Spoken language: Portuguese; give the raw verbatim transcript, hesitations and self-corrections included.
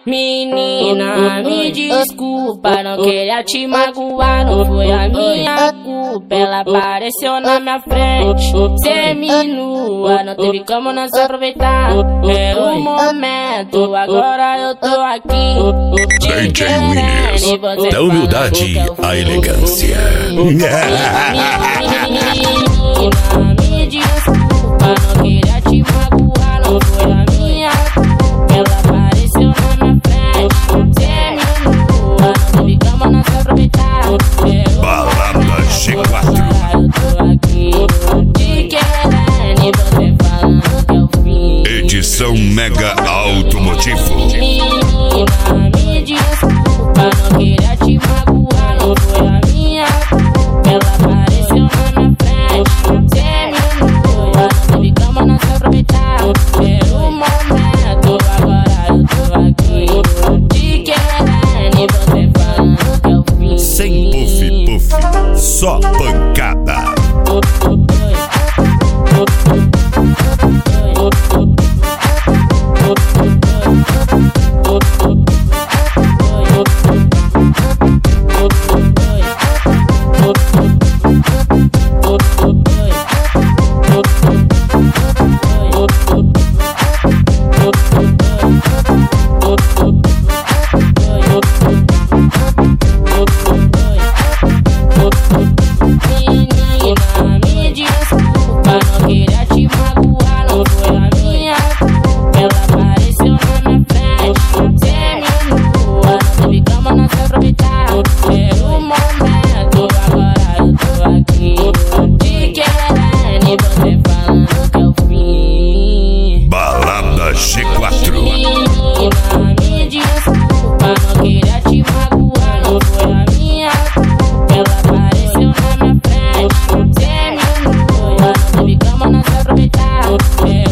Menina, me desculpa, não queria te magoar, não foi a minha culpa. Ela apareceu na minha frente, seminua, não teve como não se aproveitar. Era o momento, agora eu tô aqui. D J Winners, da humildade à elegância. Menina, me desculpa, não queria te magoar, não foi a minha culpa. Ela apareceu na minha frente, seminua, não teve como não se aproveitar. Balada G quatro. Eu tô aqui, te querendo e você falando que é o fim. Edição Mega Automotivo. Menina, me desculpa, não queria te magoar, não foi a minha culpa. Ela apareceu na minha frente, seminua, não teve como não se aproveitar. Era o momento, agora eu tô aqui, te querendo e você falando que é o fim. Sem puff puff, só pancada. Menina, me desculpa, não queria te magoar, não foi a minha culpa. Ela apareceu na minha frente, seminua, não teve como não se aproveitar. Era o momento, agora eu tô aqui, te querendo e você falando que é o fim. Balada G quatro. Menina, me desculpa, não queria te magoar, não foi a minha culpa. Ela apareceu na minha frente, seminua, não teve como não se aproveitar.